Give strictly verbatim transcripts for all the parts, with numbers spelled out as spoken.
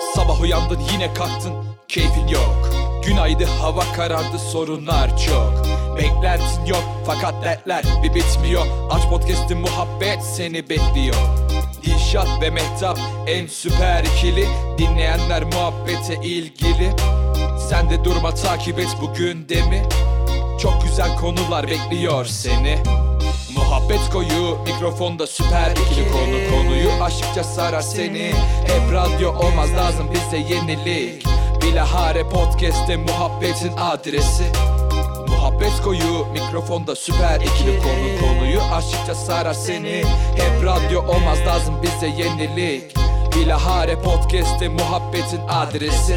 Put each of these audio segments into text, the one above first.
Sabah uyandın yine kalktın, keyfin yok. Gün aydı, hava karardı, sorunlar çok. Beklentin yok fakat dertler bir bitmiyor. Aç podcast'ı, muhabbet seni bekliyor. Dilşat ve Mehtap en süper ikili. Dinleyenler muhabbete ilgili. Sen de durma, takip et bu gündemi. Çok güzel konular bekliyor seni. Muhabbet koyu, mikrofonda süper ikili. Konu konuyu aşıkça sarar seni. Hep radyo olmaz, lazım bize yenilik. Bilahare podcast'te muhabbetin adresi. Muhabbet koyu, mikrofonda süper ikili. Konu konuyu aşıkça sarar seni. Hep radyo olmaz, lazım bize yenilik. Bilahare podcast'te muhabbetin adresi.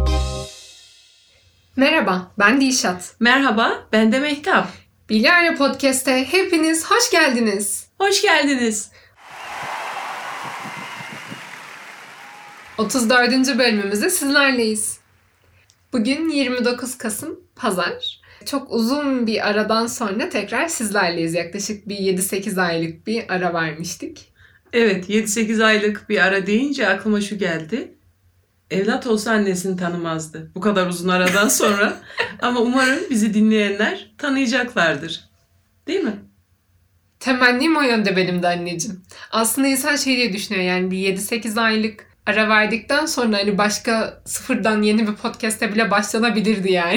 Merhaba, ben Dilşat. Merhaba, ben de Mehtap. Bilahare Podcast'e hepiniz hoş geldiniz. Hoş geldiniz. otuz dördüncü bölümümüzde sizlerleyiz. Bugün yirmi dokuz Kasım Pazar. Çok uzun bir aradan sonra tekrar sizlerleyiz. Yaklaşık bir yedi sekiz aylık bir ara vermiştik. Evet, yedi sekiz aylık bir ara deyince aklıma şu geldi. Evlat olsa annesini tanımazdı bu kadar uzun aradan sonra. Ama umarım bizi dinleyenler tanıyacaklardır. Değil mi? Temennim o yönde benim de anneciğim. Aslında insan şey diye düşünüyor, yani bir yedi sekiz aylık ara verdikten sonra hani başka sıfırdan yeni bir podcast'e bile başlanabilirdi yani.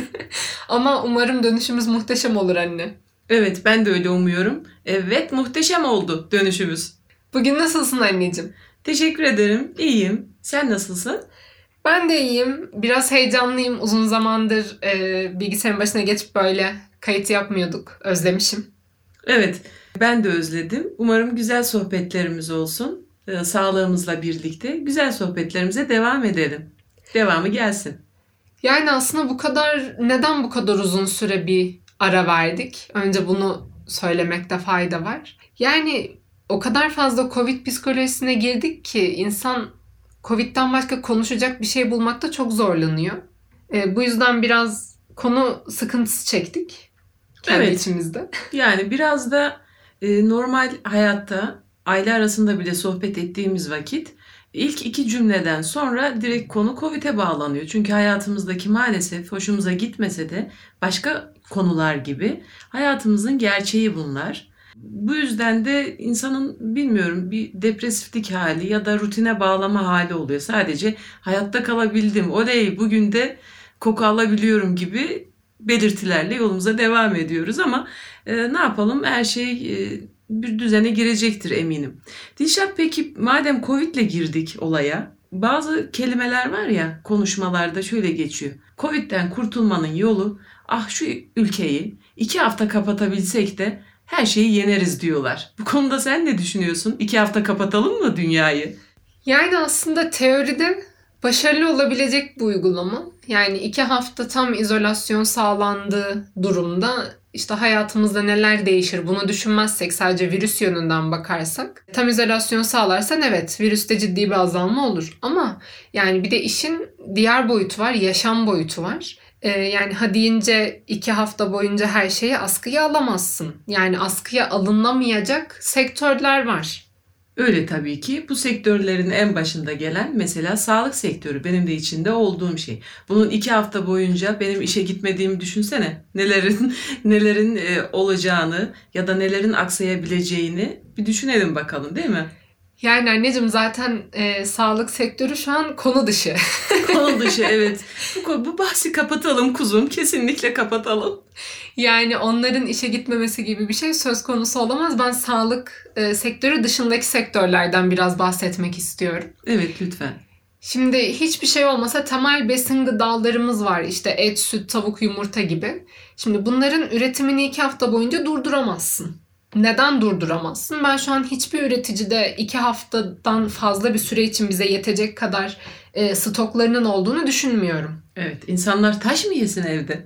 Ama umarım dönüşümüz muhteşem olur anne. Evet, ben de öyle umuyorum. Evet, muhteşem oldu dönüşümüz. Bugün nasılsın anneciğim? Teşekkür ederim, iyiyim. Sen nasılsın? Ben de iyiyim. Biraz heyecanlıyım. Uzun zamandır e, bilgisayarın başına geçip böyle kayıt yapmıyorduk. Özlemişim. Evet, ben de özledim. Umarım güzel sohbetlerimiz olsun. Ee, sağlığımızla birlikte güzel sohbetlerimize devam edelim. Devamı gelsin. Yani aslında bu kadar, neden bu kadar uzun süre bir ara verdik? Önce bunu söylemekte fayda var. Yani o kadar fazla Covid psikolojisine girdik ki insan Covid'den başka konuşacak bir şey bulmakta çok zorlanıyor. E, bu yüzden biraz konu sıkıntısı çektik kendi Evet. içimizde. Yani biraz da e, normal hayatta aile arasında bile sohbet ettiğimiz vakit ilk iki cümleden sonra direkt konu Covid'e bağlanıyor. Çünkü hayatımızdaki maalesef hoşumuza gitmese de başka konular gibi hayatımızın gerçeği bunlar. Bu yüzden de insanın bilmiyorum bir depresiflik hali ya da rutine bağlama hali oluyor. Sadece hayatta kalabildim, oley bugün de koku alabiliyorum gibi belirtilerle yolumuza devam ediyoruz. Ama e, ne yapalım, her şey e, bir düzene girecektir eminim. Dilşat, peki madem Covid'le girdik olaya, bazı kelimeler var ya konuşmalarda şöyle geçiyor. Covid'den kurtulmanın yolu, ah şu ülkeyi iki hafta kapatabilsek de her şeyi yeneriz diyorlar. Bu konuda sen ne düşünüyorsun? İki hafta kapatalım mı dünyayı? Yani aslında teoride başarılı olabilecek bu uygulama. Yani iki hafta tam izolasyon sağlandığı durumda işte hayatımızda neler değişir bunu düşünmezsek, sadece virüs yönünden bakarsak, tam izolasyon sağlarsan evet virüste ciddi bir azalma olur. Ama yani bir de işin diğer boyutu var, yaşam boyutu var. Ee, yani ha deyince iki hafta boyunca her şeyi askıya alamazsın. Yani askıya alınamayacak sektörler var. Öyle tabii ki. Bu sektörlerin en başında gelen mesela sağlık sektörü, benim de içinde olduğum şey. Bunun iki hafta boyunca benim işe gitmediğimi düşünsene. Nelerin nelerin e, olacağını ya da nelerin aksayabileceğini bir düşünelim bakalım, değil mi? Yani anneciğim zaten e, sağlık sektörü şu an konu dışı. Konu dışı, evet. Bu, bu bahsi kapatalım kuzum. Kesinlikle kapatalım. Yani onların işe gitmemesi gibi bir şey söz konusu olamaz. Ben sağlık e, sektörü dışındaki sektörlerden biraz bahsetmek istiyorum. Evet, lütfen. Şimdi hiçbir şey olmasa temel besin gıdalarımız var. İşte et, süt, tavuk, yumurta gibi. Şimdi bunların üretimini iki hafta boyunca durduramazsın. Neden durduramazsın? Ben şu an hiçbir üreticide iki haftadan fazla bir süre için bize yetecek kadar e, stoklarının olduğunu düşünmüyorum. Evet, insanlar taş mı yesin evde?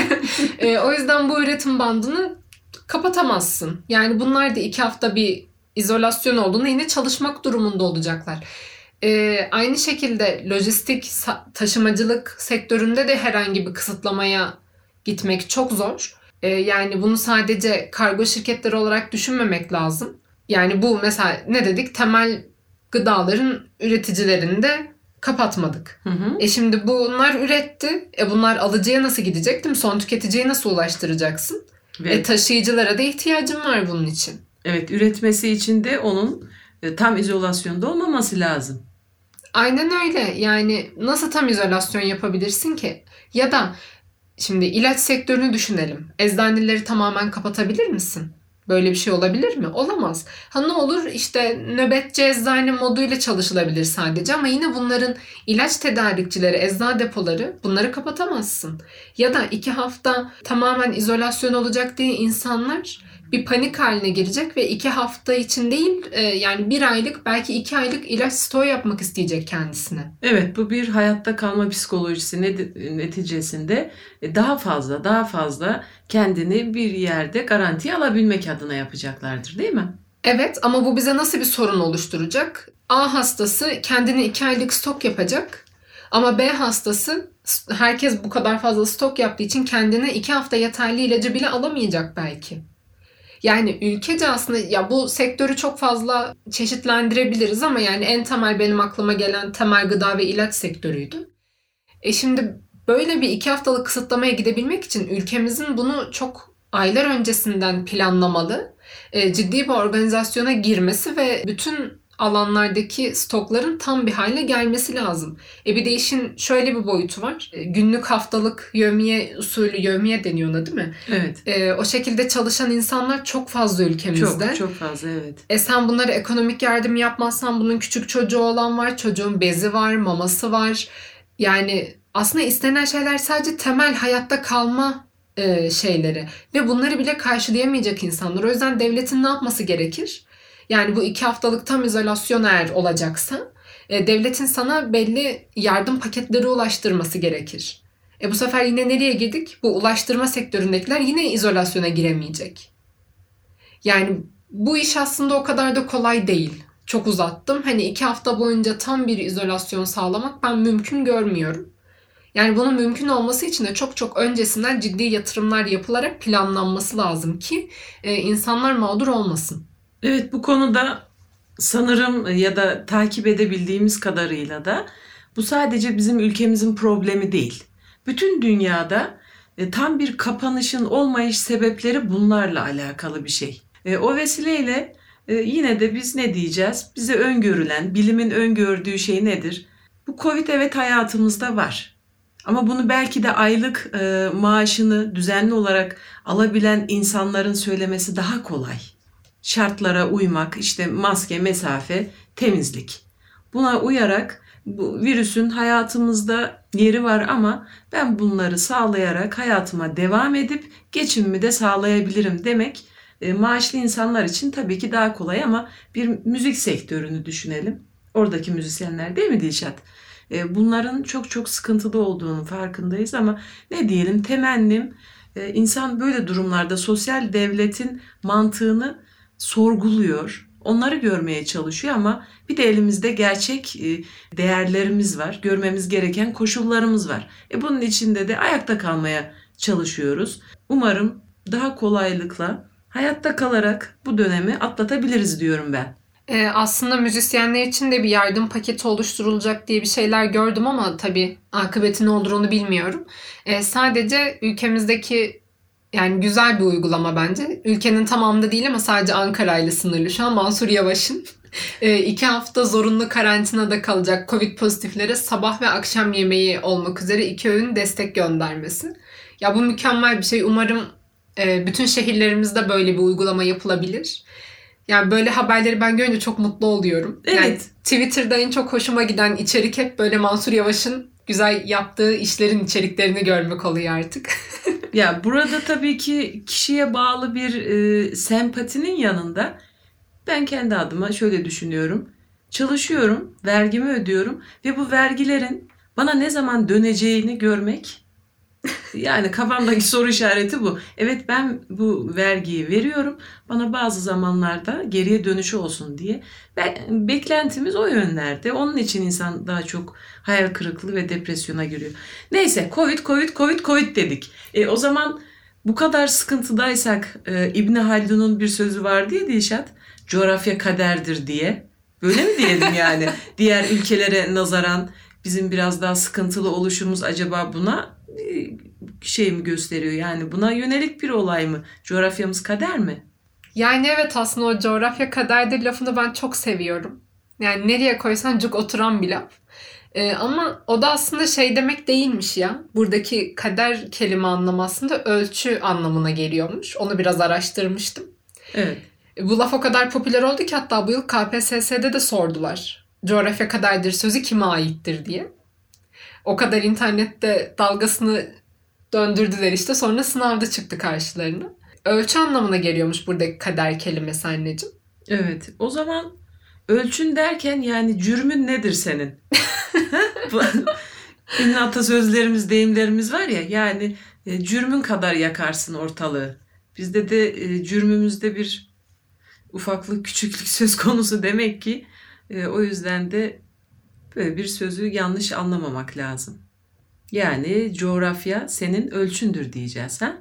e, o yüzden bu üretim bandını kapatamazsın. Yani bunlar da iki hafta bir izolasyon olduğunda yine çalışmak durumunda olacaklar. E, aynı şekilde lojistik, taşımacılık sektöründe de herhangi bir kısıtlamaya gitmek çok zor. E, yani bunu sadece kargo şirketleri olarak düşünmemek lazım. Yani bu mesela ne dedik? Temel gıdaların üreticilerinde Kapatmadık. Hı hı. E şimdi bunlar üretti. E bunlar alıcıya nasıl gidecek, değil mi? Son tüketiciye nasıl ulaştıracaksın? Ve, e taşıyıcılara da ihtiyacın var bunun için. Evet, üretmesi için de onun e, tam izolasyonda olmaması lazım. Aynen öyle. Yani nasıl tam izolasyon yapabilirsin ki? Ya da şimdi ilaç sektörünü düşünelim. Eczaneleri tamamen kapatabilir misin? Böyle bir şey olabilir mi? Olamaz. Ha ne olur işte nöbetçi eczane moduyla çalışılabilir sadece ama yine bunların ilaç tedarikçileri, eczane depoları, bunları kapatamazsın. Ya da iki hafta tamamen izolasyon olacak diye insanlar bir panik haline girecek ve iki hafta için değil yani bir aylık belki iki aylık ilaç stoğu yapmak isteyecek kendisine. Evet, bu bir hayatta kalma psikolojisi neticesinde daha fazla daha fazla kendini bir yerde garantiye alabilmek adına yapacaklardır, değil mi? Evet, ama bu bize nasıl bir sorun oluşturacak? A hastası kendine iki aylık stok yapacak ama B hastası herkes bu kadar fazla stok yaptığı için kendine iki hafta yeterli ilacı bile alamayacak belki. Yani ülkece aslında ya bu sektörü çok fazla çeşitlendirebiliriz ama yani en temel benim aklıma gelen temel gıda ve ilaç sektörüydü. E şimdi böyle bir iki haftalık kısıtlamaya gidebilmek için ülkemizin bunu çok aylar öncesinden planlamalı, e, ciddi bir organizasyona girmesi ve bütün alanlardaki stokların tam bir hale gelmesi lazım. E bir de işin şöyle bir boyutu var. E, günlük haftalık yevmiye usulü, yevmiye deniyor ona, değil mi? Evet. E, o şekilde çalışan insanlar çok fazla ülkemizde. Çok çok fazla, evet. E sen bunlara ekonomik yardım yapmazsan bunun küçük çocuğu olan var, çocuğun bezi var, maması var. Yani aslında istenen şeyler sadece temel hayatta kalma e, şeyleri ve bunları bile karşılayamayacak insanlar. O yüzden devletin ne yapması gerekir? Yani bu iki haftalık tam izolasyon eğer olacaksa e, devletin sana belli yardım paketleri ulaştırması gerekir. E bu sefer yine nereye girdik? Bu ulaştırma sektöründekiler yine izolasyona giremeyecek. Yani bu iş aslında o kadar da kolay değil. Çok uzattım. Hani iki hafta boyunca tam bir izolasyon sağlamak ben mümkün görmüyorum. Yani bunun mümkün olması için de çok çok öncesinden ciddi yatırımlar yapılarak planlanması lazım ki e, insanlar mağdur olmasın. Evet, bu konuda sanırım ya da takip edebildiğimiz kadarıyla da bu sadece bizim ülkemizin problemi değil. Bütün dünyada e, tam bir kapanışın olmayış sebepleri bunlarla alakalı bir şey. E, o vesileyle e, yine de biz ne diyeceğiz? Bize öngörülen, bilimin öngördüğü şey nedir? Bu Covid evet hayatımızda var. Ama bunu belki de aylık e, maaşını düzenli olarak alabilen insanların söylemesi daha kolay. Şartlara uymak, işte maske, mesafe, temizlik. Buna uyarak bu virüsün hayatımızda yeri var ama ben bunları sağlayarak hayatıma devam edip geçimimi de sağlayabilirim demek e, maaşlı insanlar için tabii ki daha kolay ama bir müzik sektörünü düşünelim. Oradaki müzisyenler, değil mi Dilşat? E, bunların çok çok sıkıntılı olduğunun farkındayız ama ne diyelim, temennim e, insan böyle durumlarda sosyal devletin mantığını sorguluyor. Onları görmeye çalışıyor ama bir de elimizde gerçek değerlerimiz var. Görmemiz gereken koşullarımız var. E bunun içinde de ayakta kalmaya çalışıyoruz. Umarım daha kolaylıkla hayatta kalarak bu dönemi atlatabiliriz diyorum ben. Ee, aslında müzisyenler için de bir yardım paketi oluşturulacak diye bir şeyler gördüm ama tabii akıbeti ne olur onu bilmiyorum. Ee, sadece ülkemizdeki yani güzel bir uygulama bence. Ülkenin tamamında değil ama sadece Ankara ile sınırlı. Şu an Mansur Yavaş'ın e, iki hafta zorunlu karantinada kalacak Covid pozitiflere sabah ve akşam yemeği olmak üzere iki öğün destek göndermesi. Ya bu mükemmel bir şey. Umarım e, bütün şehirlerimizde böyle bir uygulama yapılabilir. Yani böyle haberleri ben görünce çok mutlu oluyorum. Evet. Yani Twitter'da en çok hoşuma giden içerik hep böyle Mansur Yavaş'ın güzel yaptığı işlerin içeriklerini görmek oluyor artık. Ya burada tabii ki kişiye bağlı bir e, sempatinin yanında ben kendi adıma şöyle düşünüyorum. Çalışıyorum, vergimi ödüyorum ve bu vergilerin bana ne zaman döneceğini görmek, yani kafamdaki soru işareti bu. Evet, ben bu vergiyi veriyorum, bana bazı zamanlarda geriye dönüşü olsun diye. Ben, beklentimiz o yönlerde. Onun için insan daha çok hayal kırıklığı ve depresyona giriyor. Neyse, Covid, Covid, Covid, Covid dedik. E, o zaman bu kadar sıkıntıdaysak e, İbni Haldun'un bir sözü vardı ya Dilşat, coğrafya kaderdir diye. Böyle mi diyelim yani? Diğer ülkelere nazaran bizim biraz daha sıkıntılı oluşumuz acaba buna şey mi gösteriyor? Yani buna yönelik bir olay mı? Coğrafyamız kader mi? Yani evet, aslında o coğrafya kaderdir lafını ben çok seviyorum. Yani nereye koysan cuk oturan bir laf. Ee, ama o da aslında şey demek değilmiş ya. Buradaki kader kelime anlamı aslında ölçü anlamına geliyormuş. Onu biraz araştırmıştım. Evet. Bu laf o kadar popüler oldu ki hatta bu yıl K P S S'de de sordular. Coğrafya kaderdir sözü kime aittir diye. O kadar internette dalgasını döndürdüler işte. Sonra sınavda çıktı karşılarına. Ölçü anlamına geliyormuş buradaki kader kelimesi anneciğim. Evet. O zaman ölçün derken yani cürmün nedir senin? Ünlü atasözlerimiz, deyimlerimiz var ya, yani e, cürmün kadar yakarsın ortalığı. Bizde de e, cürmümüzde bir ufaklık, küçüklük söz konusu demek ki. E, o yüzden de böyle bir sözü yanlış anlamamak lazım. Yani coğrafya senin ölçündür diyeceğiz ha?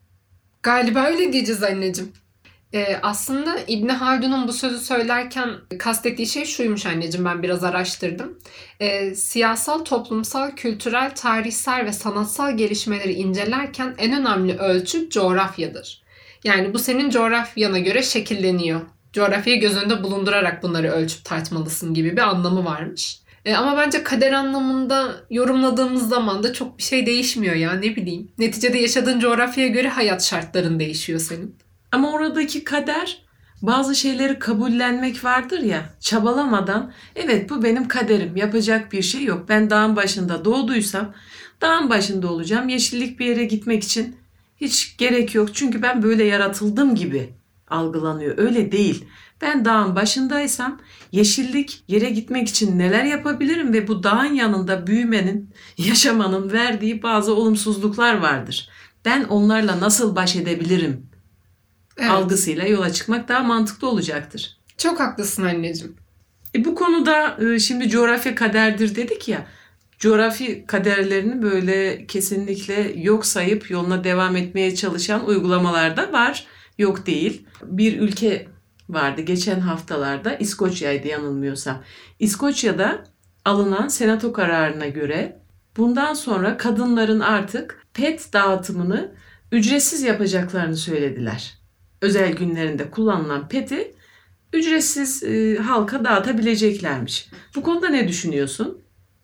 Galiba öyle diyeceğiz anneciğim. Ee, aslında İbni Haldun'un bu sözü söylerken kastettiği şey şuymuş anneciğim, ben biraz araştırdım. Ee, siyasal, toplumsal, kültürel, tarihsel ve sanatsal gelişmeleri incelerken en önemli ölçü coğrafyadır. Yani bu senin coğrafyana göre şekilleniyor. Coğrafyayı göz önünde bulundurarak bunları ölçüp tartmalısın gibi bir anlamı varmış. Ee, ama bence kader anlamında yorumladığımız zaman da çok bir şey değişmiyor ya, ne bileyim. Neticede yaşadığın coğrafyaya göre hayat şartların değişiyor senin. Ama oradaki kader, bazı şeyleri kabullenmek vardır ya, çabalamadan evet bu benim kaderim, yapacak bir şey yok. Ben dağın başında doğduysam dağın başında olacağım. Yeşillik bir yere gitmek için hiç gerek yok. Çünkü ben böyle yaratıldım gibi algılanıyor. Öyle değil. Ben dağın başındaysam yeşillik yere gitmek için neler yapabilirim ve bu dağın yanında büyümenin, yaşamanın verdiği bazı olumsuzluklar vardır. Ben onlarla nasıl baş edebilirim? Evet. Algısıyla yola çıkmak daha mantıklı olacaktır. Çok haklısın anneciğim. E bu konuda e, şimdi coğrafya kaderdir dedik ya. Coğrafi kaderlerini böyle kesinlikle yok sayıp yoluna devam etmeye çalışan uygulamalar da var. Yok değil. Bir ülke vardı geçen haftalarda, İskoçya'ydı yanılmıyorsam. İskoçya'da alınan senato kararına göre bundan sonra kadınların artık pet dağıtımını ücretsiz yapacaklarını söylediler. Özel günlerinde kullanılan peti ücretsiz e, halka dağıtabileceklermiş. Bu konuda ne düşünüyorsun?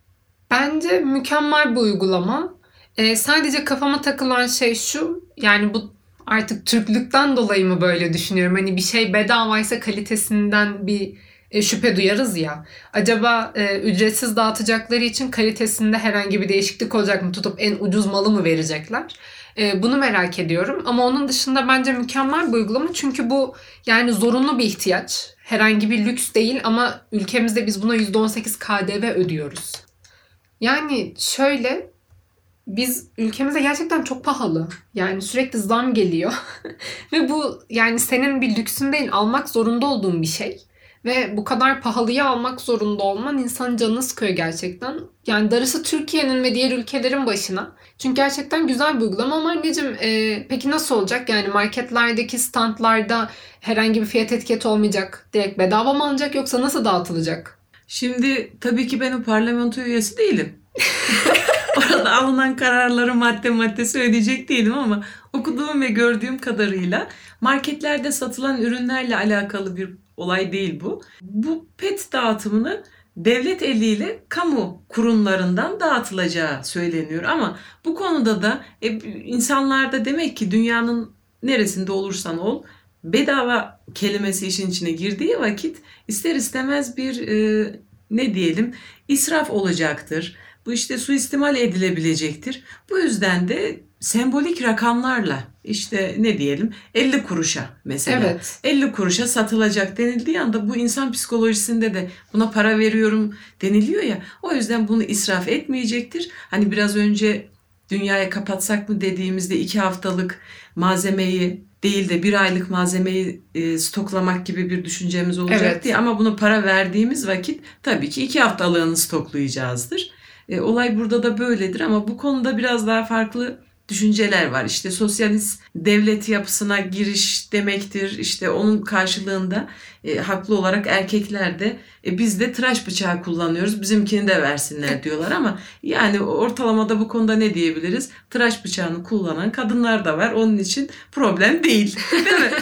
Bence mükemmel bir uygulama. Ee, sadece kafama takılan şey şu, yani bu artık Türklükten dolayı mı böyle düşünüyorum? Hani bir şey bedavaysa kalitesinden bir e, şüphe duyarız ya. Acaba e, ücretsiz dağıtacakları için kalitesinde herhangi bir değişiklik olacak mı? Tutup en ucuz malı mı verecekler? E, bunu merak ediyorum. Ama onun dışında bence mükemmel bir uygulama. Çünkü bu yani zorunlu bir ihtiyaç. Herhangi bir lüks değil ama ülkemizde biz buna yüzde on sekiz K D V ödüyoruz. Yani şöyle, biz ülkemizde gerçekten çok pahalı. Yani sürekli zam geliyor. Ve bu yani senin bir lüksün değil, almak zorunda olduğun bir şey. Ve bu kadar pahalıya almak zorunda olman insanın canını sıkıyor gerçekten. Yani darısı Türkiye'nin ve diğer ülkelerin başına. Çünkü gerçekten güzel bir uygulama ama anneciğim e, peki nasıl olacak? Yani marketlerdeki standlarda herhangi bir fiyat etiketi olmayacak. Direkt bedava mı alınacak yoksa nasıl dağıtılacak? Şimdi tabii ki ben o parlamento üyesi değilim. Orada alınan kararları madde madde söyleyecek değilim ama okuduğum ve gördüğüm kadarıyla marketlerde satılan ürünlerle alakalı bir olay değil bu. Bu pet dağıtımını devlet eliyle kamu kurumlarından dağıtılacağı söyleniyor ama bu konuda da e, insanlar da demek ki dünyanın neresinde olursan ol, bedava kelimesi işin içine girdiği vakit ister istemez bir e, ne diyelim israf olacaktır. Bu işte suistimal edilebilecektir. Bu yüzden de sembolik rakamlarla işte ne diyelim elli kuruşa mesela. Evet. elli kuruşa satılacak denildiği anda bu insan psikolojisinde de buna para veriyorum deniliyor ya. O yüzden bunu israf etmeyecektir. Hani biraz önce dünyaya kapatsak mı dediğimizde iki haftalık malzemeyi değil de bir aylık malzemeyi e, stoklamak gibi bir düşüncemiz olacaktı. Evet. Ya. Ama buna para verdiğimiz vakit tabii ki iki haftalığını stoklayacağızdır. E, olay burada da böyledir ama bu konuda biraz daha farklı düşünceler var. İşte sosyalist devlet yapısına giriş demektir. İşte onun karşılığında e, haklı olarak erkekler de e, biz de tıraş bıçağı kullanıyoruz, bizimkini de versinler diyorlar ama yani ortalamada bu konuda ne diyebiliriz? Tıraş bıçağını kullanan kadınlar da var. Onun için problem değil. Değil mi?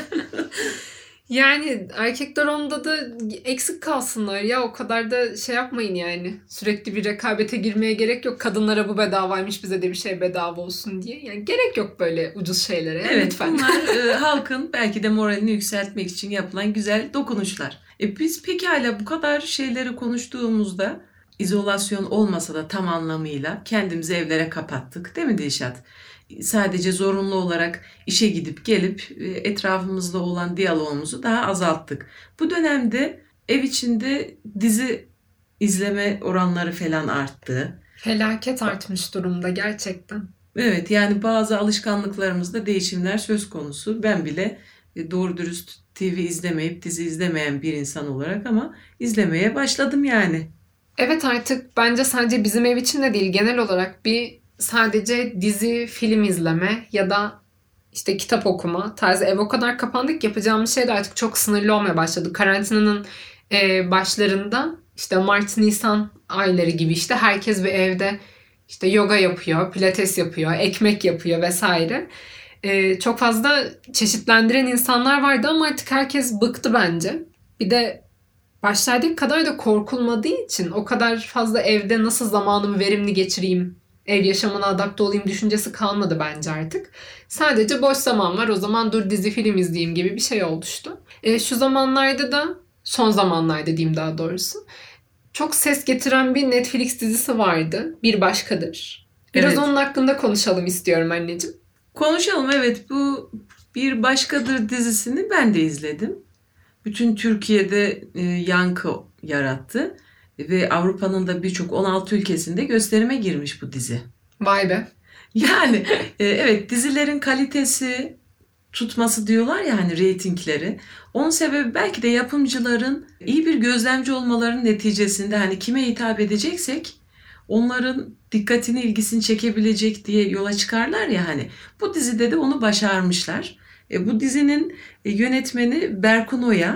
Yani erkekler onda da eksik kalsınlar ya, o kadar da şey yapmayın yani. Sürekli bir rekabete girmeye gerek yok. Kadınlara bu bedavaymış, bize de bir şey bedava olsun diye. Yani gerek yok böyle ucuz şeylere. Ya, evet, lütfen. bunlar e, halkın belki de moralini yükseltmek için yapılan güzel dokunuşlar. E, biz pekala bu kadar şeyleri konuştuğumuzda izolasyon olmasa da tam anlamıyla kendimizi evlere kapattık, değil mi Dilşat? Sadece zorunlu olarak işe gidip gelip etrafımızda olan diyalogumuzu daha azalttık. Bu dönemde ev içinde dizi izleme oranları falan arttı. Felaket artmış durumda gerçekten. Evet, yani bazı alışkanlıklarımızda değişimler söz konusu. Ben bile doğru dürüst T V izlemeyip dizi izlemeyen bir insan olarak ama izlemeye başladım yani. Evet, artık bence sadece bizim ev için de değil, genel olarak bir sadece dizi, film izleme ya da işte kitap okuma tarzı, ev o kadar kapandık ki yapacağımız şey de artık çok sınırlı olmaya başladı. Karantinanın e, başlarında işte Mart, Nisan ayları gibi işte herkes bir evde işte yoga yapıyor, pilates yapıyor, ekmek yapıyor vesaire. E, çok fazla çeşitlendiren insanlar vardı ama artık herkes bıktı bence. Bir de başlardaki kadar da korkulmadığı için o kadar fazla evde nasıl zamanımı verimli geçireyim, ev yaşamına adapte olayım düşüncesi kalmadı bence artık. Sadece boş zaman var, o zaman dur dizi film izleyeyim gibi bir şey oluştu. E, şu zamanlarda da, son zamanlarda diyeyim daha doğrusu, çok ses getiren bir Netflix dizisi vardı. Bir Başkadır. Biraz Evet. onun hakkında konuşalım istiyorum anneciğim. Konuşalım, evet, bu Bir Başkadır dizisini ben de izledim. Bütün Türkiye'de e, yankı yarattı ve Avrupa'nın da birçok on altı ülkesinde gösterime girmiş bu dizi. Vay be. Yani e, evet, dizilerin kalitesi tutması diyorlar ya hani, reytingleri. Onun sebebi belki de yapımcıların iyi bir gözlemci olmalarının neticesinde, hani kime hitap edeceksek onların dikkatini, ilgisini çekebilecek diye yola çıkarlar ya hani. Bu dizide de onu başarmışlar. E, bu dizinin yönetmeni Berkun Oya,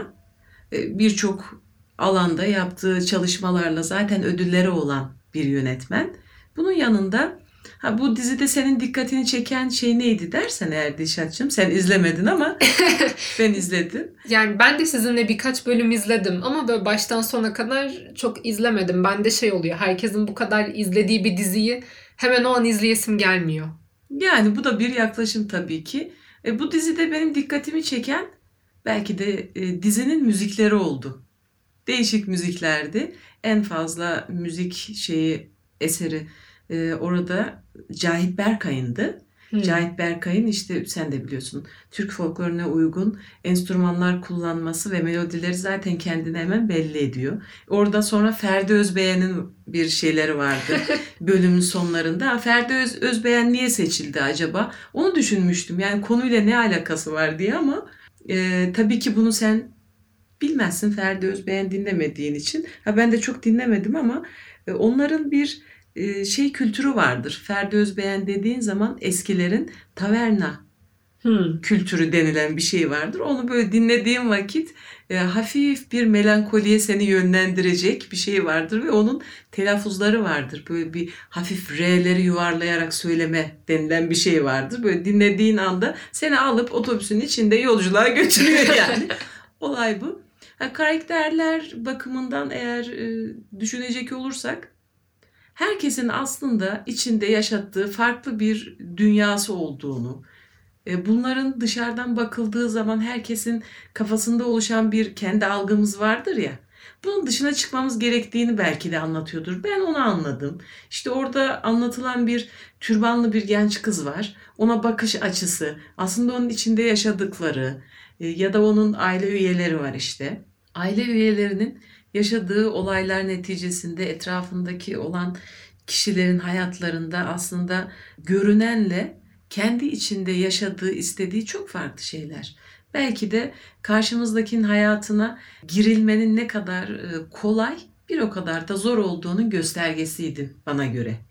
e, birçok alanda yaptığı çalışmalarla zaten ödülleri olan bir yönetmen. Bunun yanında ha, bu dizide senin dikkatini çeken şey neydi dersen eğer Dilşat'cığım, sen izlemedin ama ben izledim. Yani ben de sizinle birkaç bölüm izledim ama böyle baştan sona kadar çok izlemedim. Bende şey oluyor, herkesin bu kadar izlediği bir diziyi hemen o an izleyesim gelmiyor. Yani bu da bir yaklaşım tabii ki. E, bu dizide benim dikkatimi çeken belki de e, dizinin müzikleri oldu. Değişik müziklerdi. En fazla müzik şeyi eseri e, orada Cahit Berkay'ındı. Hmm. Cahit Berkay'ın işte sen de biliyorsun Türk folkloruna uygun enstrümanlar kullanması ve melodileri zaten kendini hemen belli ediyor. Orada sonra Ferdi Özbeğen'in bir şeyleri vardı bölümün sonlarında. Ferdi Öz, Özbeğen niye seçildi acaba? Onu düşünmüştüm. Yani konuyla ne alakası var diye ama e, tabii ki bunu sen bilmezsin Ferdi Özbeğen dinlemediğin için. Ha, ben de çok dinlemedim ama e, onların bir e, şey kültürü vardır. Ferdi Özbeğen dediğin zaman eskilerin taverna hmm. kültürü denilen bir şey vardır. Onu böyle dinlediğim vakit e, hafif bir melankoliye seni yönlendirecek bir şey vardır ve onun telaffuzları vardır. Böyle bir hafif R'leri yuvarlayarak söyleme denilen bir şey vardır. Böyle dinlediğin anda seni alıp otobüsün içinde yolculuğa götürüyor yani. Olay bu. Ha, karakterler bakımından eğer e, düşünecek olursak herkesin aslında içinde yaşattığı farklı bir dünyası olduğunu, e, bunların dışarıdan bakıldığı zaman herkesin kafasında oluşan bir kendi algımız vardır ya, bunun dışına çıkmamız gerektiğini belki de anlatıyordur. Ben onu anladım. İşte orada anlatılan bir türbanlı bir genç kız var. Ona bakış açısı, aslında onun içinde yaşadıkları e, ya da onun aile üyeleri var işte. Aile üyelerinin yaşadığı olaylar neticesinde etrafındaki olan kişilerin hayatlarında aslında görünenle kendi içinde yaşadığı, istediği çok farklı şeyler. Belki de karşımızdakinin hayatına girilmenin ne kadar kolay, bir o kadar da zor olduğunun göstergesiydi bana göre.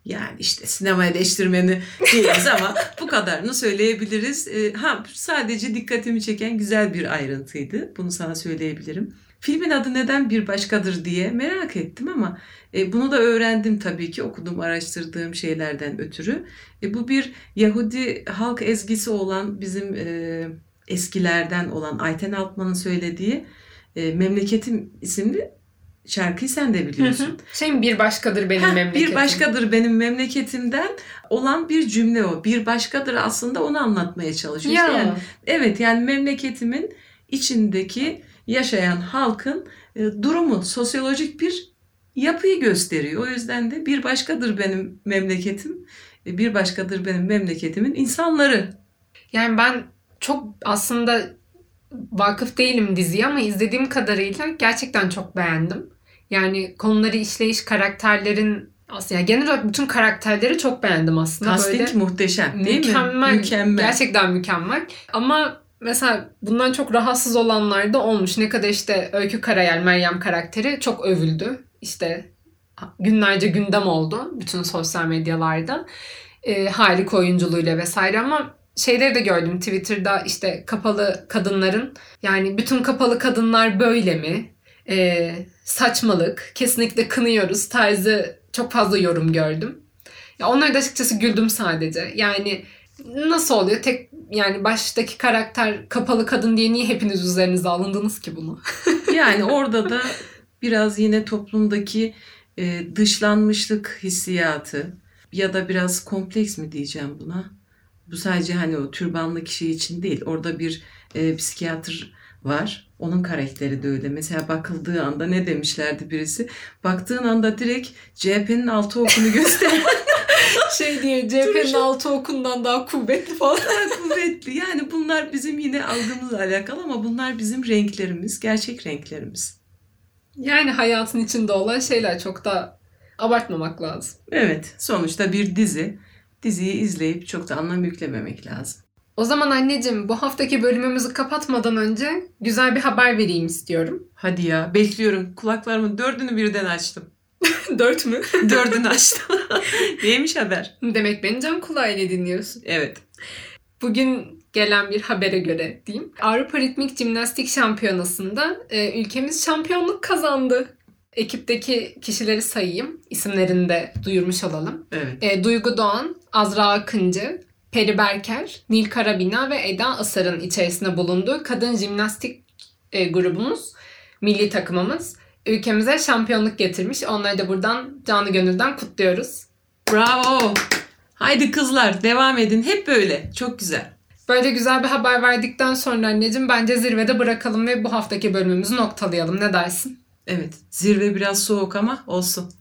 Yani işte sinema eleştirmeni değiliz ama bu kadarını söyleyebiliriz. E, ha sadece dikkatimi çeken güzel bir ayrıntıydı. Bunu sana söyleyebilirim. Filmin adı neden Bir Başkadır diye merak ettim ama e, bunu da öğrendim tabii ki okuduğum, araştırdığım şeylerden ötürü. E, bu bir Yahudi halk ezgisi olan, bizim e, eskilerden olan Ayten Altman'ın söylediği e, Memleketim isimli şarkıyı sen de biliyorsun. Hı hı. Şey bir başkadır benim Heh, memleketim. Bir başkadır benim memleketimden olan bir cümle o. Bir başkadır aslında onu anlatmaya çalışıyor. Ya. İşte yani, evet yani memleketimin içindeki yaşayan halkın e, durumu, sosyolojik bir yapıyı gösteriyor. O yüzden de bir başkadır benim memleketim, e, bir başkadır benim memleketimin insanları. Yani ben çok aslında vakıf değilim diziye ama izlediğim kadarıyla gerçekten çok beğendim. Yani konuları işleyiş, karakterlerin aslında yani genel olarak bütün karakterleri çok beğendim aslında. Casting böyle muhteşem değil mükemmel, mi? Mükemmel. Gerçekten mükemmel. Ama mesela bundan çok rahatsız olanlar da olmuş. Ne kadar işte Öykü Karayel, Meryem karakteri çok övüldü. İşte günlerce gündem oldu bütün sosyal medyalarda. E, harika oyunculuğuyla vesaire ama şeyleri de gördüm Twitter'da, işte kapalı kadınların, yani bütün kapalı kadınlar böyle mi? E, saçmalık, kesinlikle kınıyoruz tarzı çok fazla yorum gördüm. Ya onlara da açıkçası güldüm sadece. Yani nasıl oluyor? Tek yani baştaki karakter kapalı kadın diye niye hepiniz üzerinize alındınız ki bunu? Yani orada da biraz yine toplumdaki e, dışlanmışlık hissiyatı ya da biraz kompleks mi diyeceğim buna? Bu sadece hani o türbanlı kişi için değil. Orada bir e, psikiyatr var. Onun karakteri de öyle. Mesela bakıldığı anda ne demişlerdi birisi? Baktığın anda direkt C H P'nin altı okunu göster. Şey diye C H P'nin altı okundan daha kuvvetli falan. Daha kuvvetli. Yani bunlar bizim yine algımızla alakalı ama bunlar bizim renklerimiz. Gerçek renklerimiz. Yani hayatın içinde olan şeyler, çok da abartmamak lazım. Evet. Sonuçta bir dizi. Diziyi izleyip çok da anlam yüklememek lazım. O zaman anneciğim, bu haftaki bölümümüzü kapatmadan önce güzel bir haber vereyim istiyorum. Hadi ya, bekliyorum. Kulaklarımın dördünü birden açtım. Dört mü? Dördünü açtım. Neymiş haber? Demek beni can kulağıyla dinliyorsun. Evet. Bugün gelen bir habere göre diyeyim. Avrupa Ritmik Jimnastik Şampiyonası'nda e, ülkemiz şampiyonluk kazandı. Ekipteki kişileri sayayım. İsimlerini de duyurmuş olalım. Evet. E, Duygu Doğan, Azra Akıncı, Peri Berker, Nil Karabina ve Eda Asar'ın içerisinde bulunduğu kadın jimnastik e, grubumuz, milli takımımız ülkemize şampiyonluk getirmiş. Onları da buradan canı gönülden kutluyoruz. Bravo. Haydi kızlar, devam edin. Hep böyle. Çok güzel. Böyle güzel bir haber verdikten sonra anneciğim bence zirvede bırakalım ve bu haftaki bölümümüzü noktalayalım. Ne dersin? Evet. Zirve biraz soğuk ama olsun.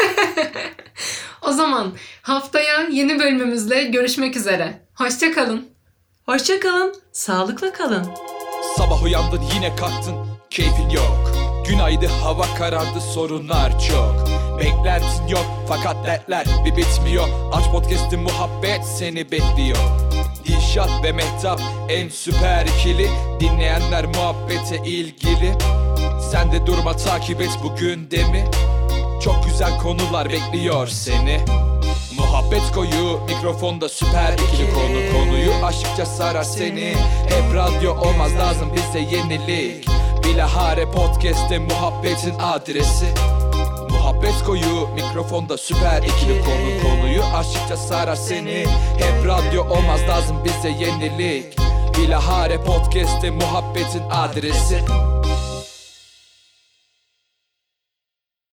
O zaman haftaya yeni bölümümüzle görüşmek üzere. Hoşça kalın. Hoşça kalın. Sağlıkla kalın. Sabah uyandın yine kalktın, keyfin yok. Günaydın, hava karardı, sorunlar çok. Beklentin yok fakat dertler bir bitmiyor. Aç podcast'ı, muhabbet seni bekliyor. Dilşat ve Mehtap en süper ikili. Dinleyenler muhabbete ilgili. Sen de durma, takip et bu gündemi. Çok güzel konular bekliyor seni. Muhabbet koyu, mikrofonda süper ikili konu. Konuyu aşıkça sarar seni. Hep radyo olmaz, lazım bize yenilik. Bilahare podcast'te muhabbetin adresi. Muhabbet koyu, mikrofonda süper ikili konu. Konuyu aşıkça sarar seni. Hep radyo olmaz, lazım bize yenilik. Bilahare podcast'te muhabbetin adresi.